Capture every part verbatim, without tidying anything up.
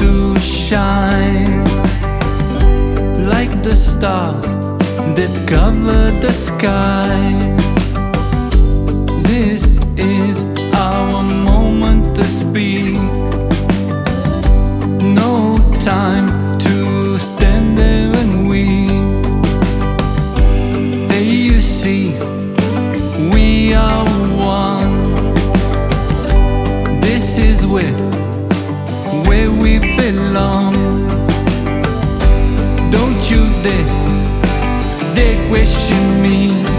to shine like the stars that cover the sky. This is our moment to speak. No time to stand there and weep. Hey, you see, we are one. This is where, where we belong. Don't you dare, dare question me.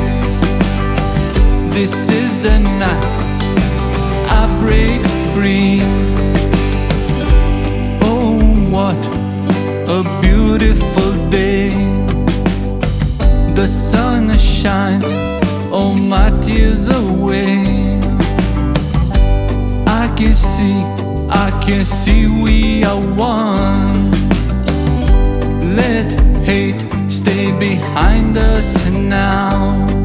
This is the night I break free. Oh, what a beautiful day. The sun shines all my tears away. I can see, I can see we are one. Let hate stay behind us now.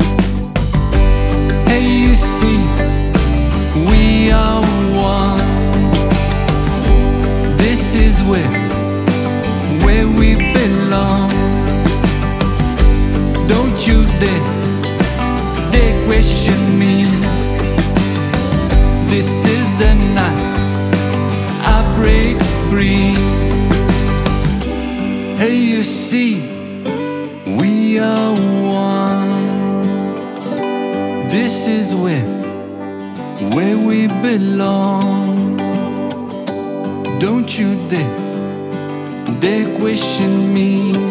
Hey, you see, we are one. This is where, where we belong. Don't you dare, dare question me. This is the night I break free. Hey, you see, we are one. This is where, where we belong. Don't you dare, dare question me.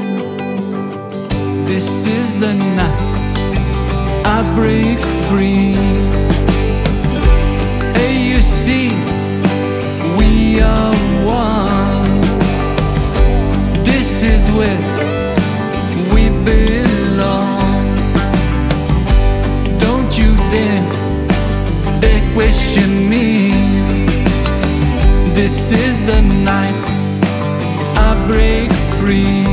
This is the night I break free. Hey, you see, we are one. This is where we belong. Don't you dare, dare question me. This is the night I break free.